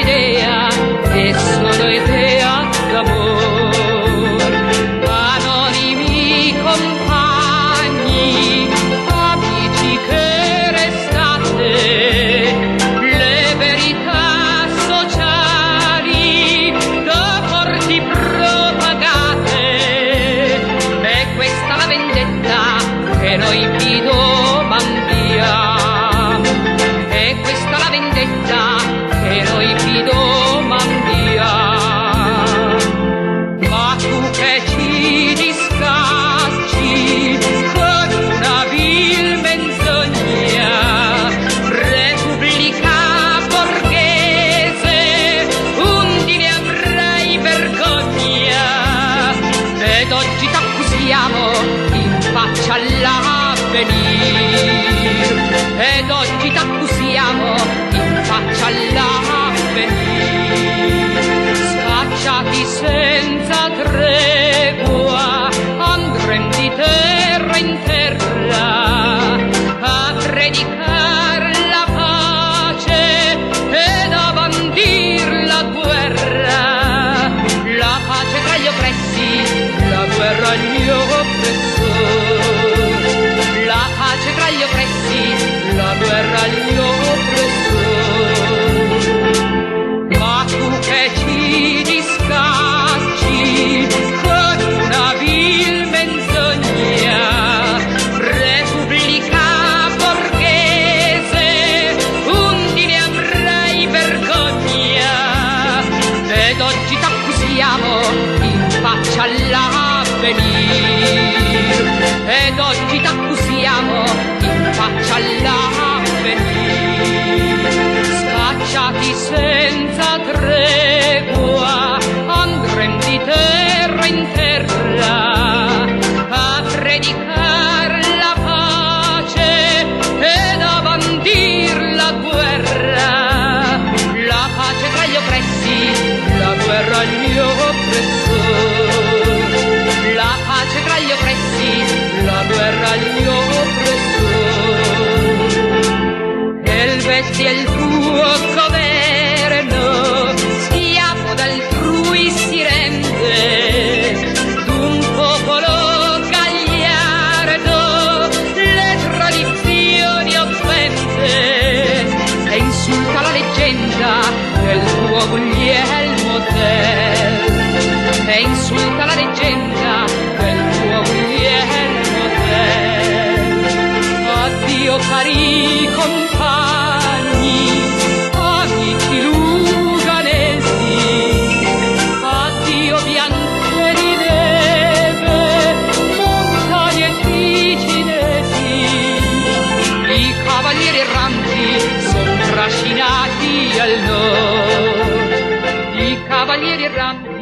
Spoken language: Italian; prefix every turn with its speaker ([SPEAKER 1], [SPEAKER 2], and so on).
[SPEAKER 1] un'idea e solo idea d'amor. Anonimi compagni, amici che restate, le verità sociali da forti propagate. E questa la vendetta che noi vi domandiamo, e questa la vendetta che noi vi domandiamo. Ma tu che ci discacci con una vil menzogna, Repubblica borghese, undi ne avrai vergogna. Ed oggi t'accusiamo in faccia all'avvenir, ed oggi t'accusiamo in faccia all'avvenir. Scacciati senza tregua, andrem di terra in terra a predicar la pace ed a bandir la guerra. La pace tra gli oppressi, la guerra agli oppressori. La pace tra gli oppressi, la guerra agli oppressori. Ma tu che ci discacci con una vil menzogna, Repubblica borghese, undi ne avrai vergogna. Ed oggi t'accusiamo in faccia all'avvenir, ed oggi t'accusiamo in faccia all'avvenir. Scacciati senza tregua, andrem di terra in terra a predicar la pace ed a bandir la guerra. La pace tra gli oppressi, la guerra agli oppressori. La pace tra gli oppressi, la guerra agli oppressori. Elvesti è il tuo governo, schiavo d'altrui si rende, d'un popolo gagliardo le tradizioni offende, e insulta la leggenda del tuo Guglielmo Tell, e insulta la leggenda del tuo Guglielmo Tell. Addio cari compagni, amici luganesi, addio bianche di neve, montagne ticinesi. I cavalieri erranti son trascinati al nord, i cavalieri erranti